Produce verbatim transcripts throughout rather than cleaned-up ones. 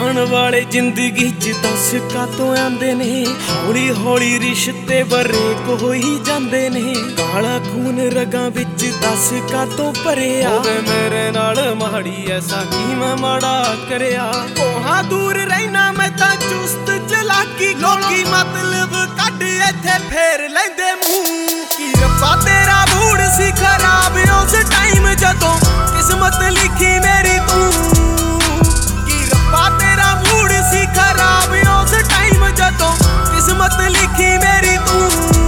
ਆਉਣ ਵਾਲੇ ਜ਼ਿੰਦਗੀ ਚ ਦੱਸ ਕਾਤੋਂ ਆਂਦੇ ਨੇ, ਹੌਲੀ ਹੌਲੀ ਰਿਸ਼ਤੇ ਬਰੇਕ ਹੋਈ ਜਾਂਦੇ ਨੇ। ਕਾਲਾ ਖੂਨ ਰਗਾਂ ਵਿੱਚ ਦੱਸ ਕਾਤੋਂ ਭਰਿਆ, ਹੋਵੇ ਮੇਰੇ ਨਾਲ ਮਾੜੀ ਐਸਾ ਕੀ ਮੈਂ ਮਾੜਾ ਕਰਿਆ। ਕੋਹਾਂ ਦੂਰ ਰਹਿਣਾ ਮੈਂ ਤਾਂ ਚੁਸਤ ਚਲਾਕੀ, ਲੋਕੀ ਮਤਲਬ ਕੱਢ ਇੱਥੇ ਫੇਰ ਲੈਂਦੇ ਮੂੰਹ। ਕੀ ਰੱਬਾ ਤੇਰਾ ਮੂਡ ਸੀ ਖਰਾਬ ਉਸ ਟਾਈਮ ਜਦੋਂ ਕਿਸਮਤ ਲਿਖੀ ਮੇਰੀ ਤੂੰ। ਕੀ ਰੱਬਾ ਤੇਰਾ ਮੂਡ ਸੀ ਖਰਾਬ ਉਸ ਟਾਈਮ ਜਦੋਂ ਕਿਸਮਤ ਲਿਖੀ ਮੇਰੀ ਤੂੰ।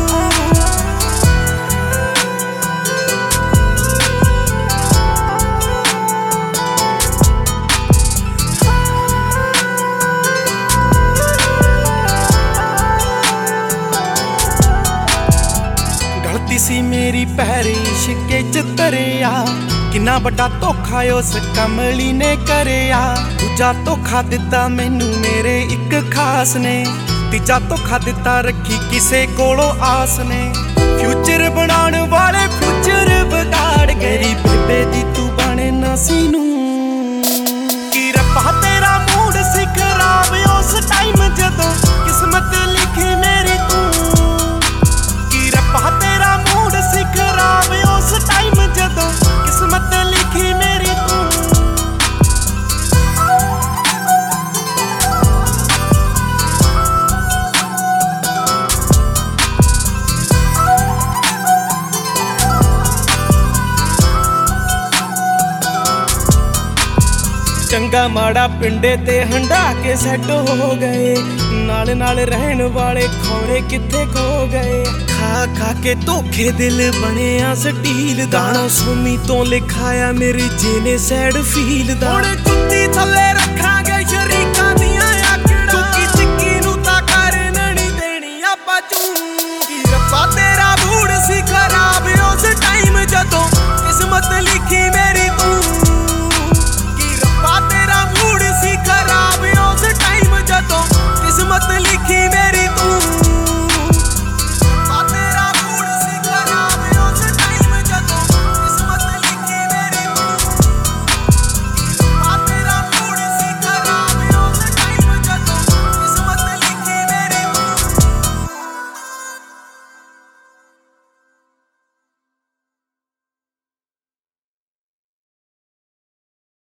ਗਲਤੀ ਸੀ ਮੇਰੀ ਪੈਰ ਇਸ਼ਕੇ ਚ ਤਰਿਆ, ਕਿੰਨਾ ਵੱਡਾ ਧੋਖਾ ਉਸ ਕਮਲੀ ਨੇ ਕਰਿਆ। ਦੂਜਾ ਧੋਖਾ ਦਿੱਤਾ ਮੈਨੂੰ ਮੇਰੇ ਇੱਕ ਖਾਸ ਨੇ, ਤੀਜਾ ਧੋਖਾ ਦਿੱਤਾ ਰੱਖੀ ਕਿਸੇ ਕੋਲੋਂ ਆਸ ਨੇ। ਫਿਊਚਰ ਬਣਾਉਣ ਵਾਲੇ ਫਿਊਚਰ ਵਿਗਾੜ ਗਈ, ਬੇਬੇ ਦੀ ਤੂੰ ਬਣੇ ਨਾ ਸੀ ਨੂੰ। ਕੀ ਰੱਬਾ ਤੇਰਾ ਮੂਡ ਸੀ ਖਰਾਬ ਉਸ ਟਾਈਮ ਜਦੋਂ ਕਿਸਮਤ ਲਿਖੀ ਮੇਰੀ ਤੂੰ। ਕੀ ਰੱਬਾ ਤੇਰਾ ਮੂਡ ਸੀ ਖਰਾਬ ਉਸ ਟਾਈਮ ਜਦੋਂ ਕਿਸਮਤ ਲਿਖੀ ਮੇਰੀ ਤੂੰ। ਚੰਗਾ ਮਾੜਾ ਪਿੰਡੇ ਤੇ ਹੰਡਾ ਕੇ ਸੈੱਟ ਹੋ ਗਏ, ਨਾਲ ਨਾਲ ਰਹਿਣ ਵਾਲੇ ਖੌਰੇ ਕਿੱਥੇ ਖੋ ਗਏ। ਖਾ ਖਾ ਕੇ ਧੋਖੇ ਦਿਲ ਬਣਿਆ ਸਟੀਲ ਦਾ, ਸੋਮੀ ਤੋਂ ਲਿਖਾਇਆ ਮੇਰੇ ਜੇਨੇ ਸੈਡ ਫੀਲ ਦਾ। ਹੁਣ ਜੁੱਤੀ ਥੱਲੇ